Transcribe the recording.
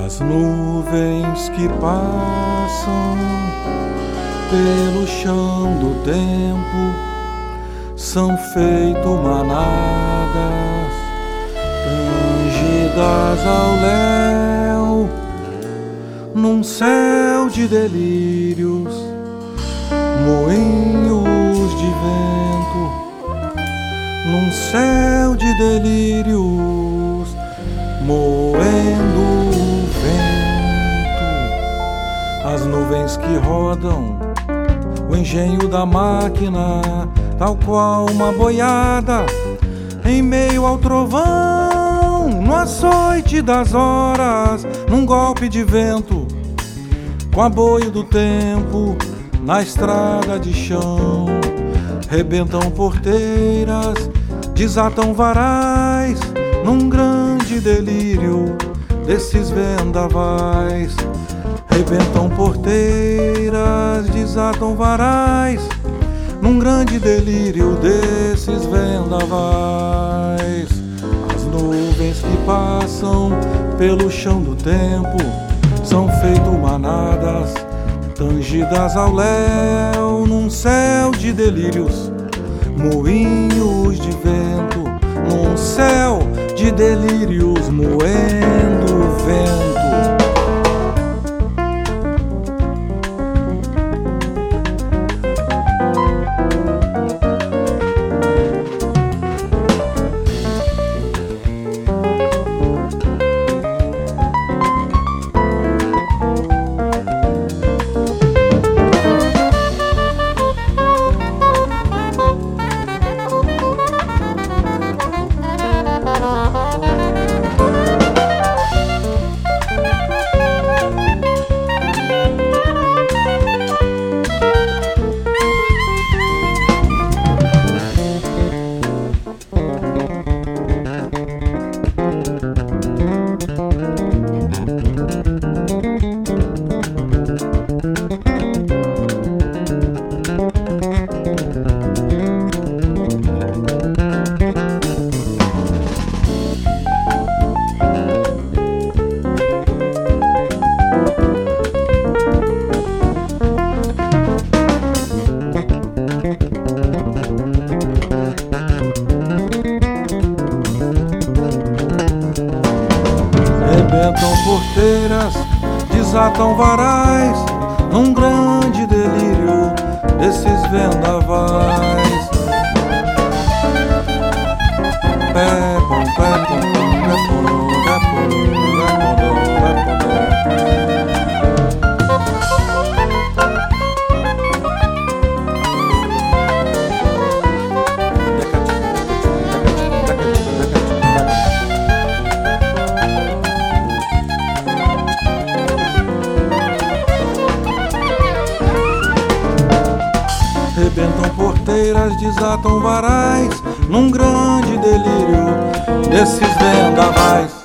As nuvens que passam pelo chão do tempo são feito manadas tangidas ao léu, num céu de delírios, moinhos de vento, num céu de delírios, moendo o vento. As nuvens que rodam, o engenho da máquina, tal qual uma boiada em meio ao trovão, no açoite das horas, num golpe de vento, com aboio do tempo, na estrada de chão. Rebentam porteiras, desatam varais, num grande delírio desses vendavais. Rebentam porteiras, desatam varais, num grande delírio desses vendavais. As nuvens que passam pelo chão do tempo são feito manadas tangidas ao léu, num céu de delírios, moinhos de vento, num céu de delírios, moendo o vento. Rebentam porteiras, desatam varais, num grande delírio desses vendavais. Pepom, pepom, pepom, pepom, rebentam porteiras, desatam varais, num grande delírio desses vendavais.